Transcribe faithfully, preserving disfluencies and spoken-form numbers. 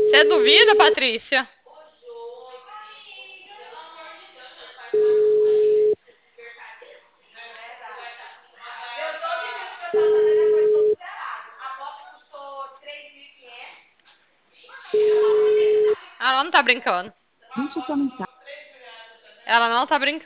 Você duvida, Patrícia? Ela não tá brincando. Deixe sua mensagem. Ela não tá brincando.